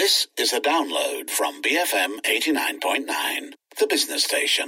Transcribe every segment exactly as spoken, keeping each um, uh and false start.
This is a download from B F M eighty-nine point nine, the business station.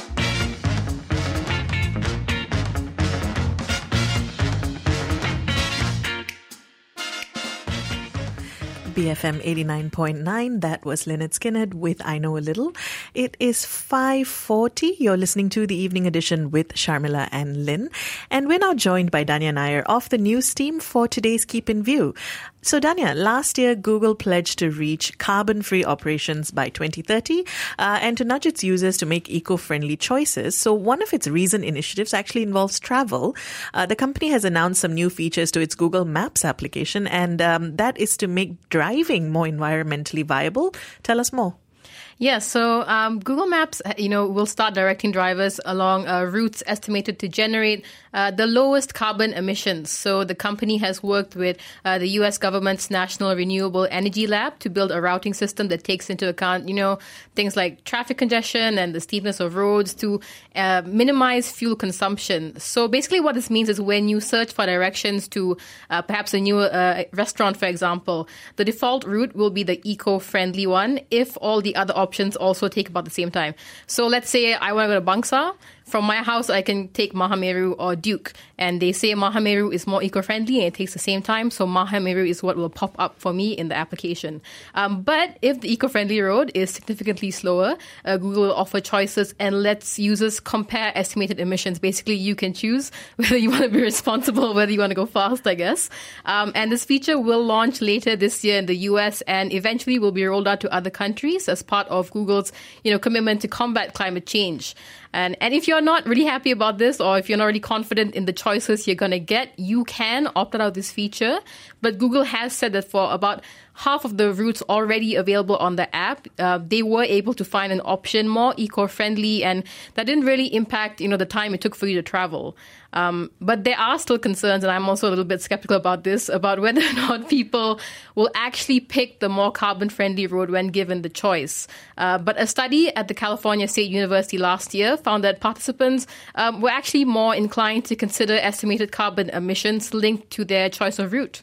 B F M eighty-nine point nine. That was Lynette Skinner with I Know a Little. It is five forty. You're listening to the evening edition with Sharmila and Lynn. And we're now joined by Danya Nair of the news team for today's Keep in View. So Danya, last year Google pledged to reach carbon-free operations by twenty thirty uh, and to nudge its users to make eco-friendly choices. So one of its recent initiatives actually involves travel. Uh, the company has announced some new features to its Google Maps application, and um, that is to make driving more environmentally viable. Tell us more. Yeah, so um, Google Maps, you know, will start directing drivers along uh, routes estimated to generate uh, the lowest carbon emissions. So the company has worked with uh, the U S government's National Renewable Energy Lab to build a routing system that takes into account, you know, things like traffic congestion and the steepness of roads to uh, minimize fuel consumption. So basically what this means is when you search for directions to uh, perhaps a new uh, restaurant, for example, the default route will be the eco-friendly one if all the other options also take about the same time. So let's say I want to go to Bangsar. From my house, I can take Mahameru or Duke. And they say Mahameru is more eco-friendly and it takes the same time. So Mahameru is what will pop up for me in the application. Um, but if the eco-friendly road is significantly slower, uh, Google will offer choices and lets users compare estimated emissions. Basically, you can choose whether you want to be responsible, whether you want to go fast, I guess. Um, and this feature will launch later this year in the U S and eventually will be rolled out to other countries as part of Google's, you know, commitment to combat climate change. And, and if you're not really happy about this, or if you're not really confident in the choices you're going to get, you can opt out of this feature. But Google has said that for about half of the routes already available on the app, uh, they were able to find an option more eco-friendly, and that didn't really impact, you know, the time it took for you to travel. Um, but there are still concerns, and I'm also a little bit skeptical about this, about whether or not people will actually pick the more carbon-friendly road when given the choice. Uh, but a study at the California State University last year found that participants um, were actually more inclined to consider estimated carbon emissions linked to their choice of route.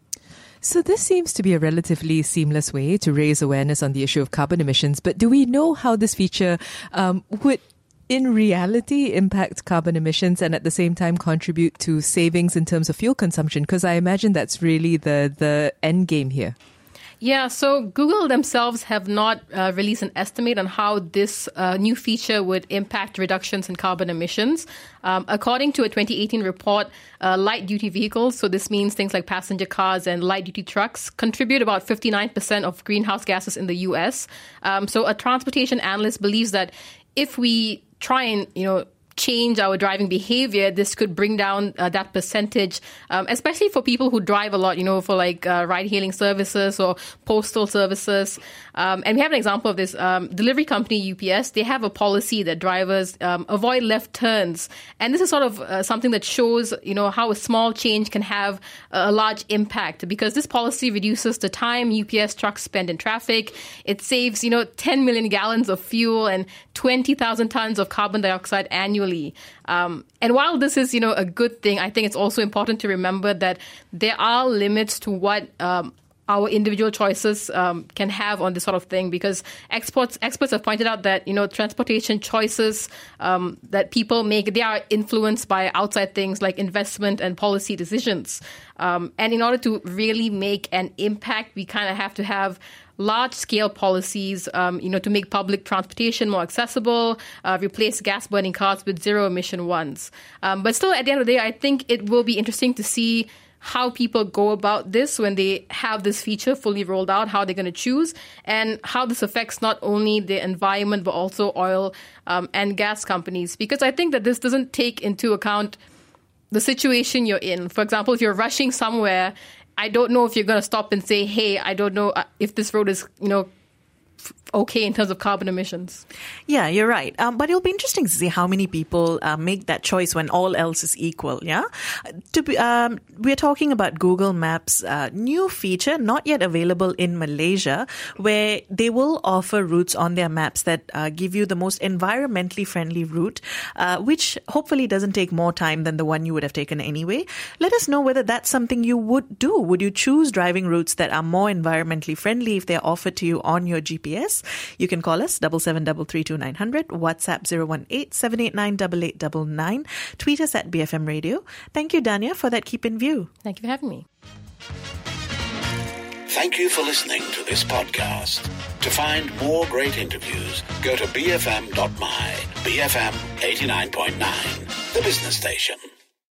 So this seems to be a relatively seamless way to raise awareness on the issue of carbon emissions. But do we know how this feature um, would in reality impact carbon emissions and at the same time contribute to savings in terms of fuel consumption? Because I imagine that's really the, the end game here. Yeah, so Google themselves have not uh, released an estimate on how this uh, new feature would impact reductions in carbon emissions. Um, according to a twenty eighteen report, uh, light-duty vehicles, so this means things like passenger cars and light-duty trucks, contribute about fifty-nine percent of greenhouse gases in the U S. Um, so a transportation analyst believes that if we try and, you know, change our driving behavior, this could bring down uh, that percentage, um, especially for people who drive a lot, you know, for like uh, ride-hailing services or postal services. Um, and we have an example of this. Um, delivery company U P S, they have a policy that drivers um, avoid left turns. And this is sort of uh, something that shows, you know, how a small change can have a large impact, because this policy reduces the time U P S trucks spend in traffic. It saves, you know, ten million gallons of fuel and twenty thousand tons of carbon dioxide annually. Um, and while this is, you know, a good thing, I think it's also important to remember that there are limits to what um, our individual choices um, can have on this sort of thing, because experts experts have pointed out that, you know, transportation choices um, that people make, they are influenced by outside things like investment and policy decisions. Um, and in order to really make an impact, we kind of have to have large-scale policies, um, you know, to make public transportation more accessible, uh, replace gas-burning cars with zero-emission ones. Um, but still, at the end of the day, I think it will be interesting to see how people go about this when they have this feature fully rolled out, how they're going to choose, and how this affects not only the environment, but also oil um, and gas companies. Because I think that this doesn't take into account the situation you're in. For example, if you're rushing somewhere, I don't know if you're going to stop and say, hey, I don't know if this road is, you know, okay in terms of carbon emissions. Yeah, you're right. Um, but it'll be interesting to see how many people uh, make that choice when all else is equal. Yeah, to be, um, we're talking about Google Maps' uh, new feature, not yet available in Malaysia, where they will offer routes on their maps that uh, give you the most environmentally friendly route, uh, which hopefully doesn't take more time than the one you would have taken anyway. Let us know whether that's something you would do. Would you choose driving routes that are more environmentally friendly if they're offered to you on your G P S? You can call us double seven double three two nine hundred, WhatsApp zero one eight seven eight nine eight eight nine nine, tweet us at B F M Radio. Thank you, Dania, for that Keep in View. Thank you for having me. Thank you for listening to this podcast. To find more great interviews, go to b f m dot my, B F M eighty-nine point nine, the business station.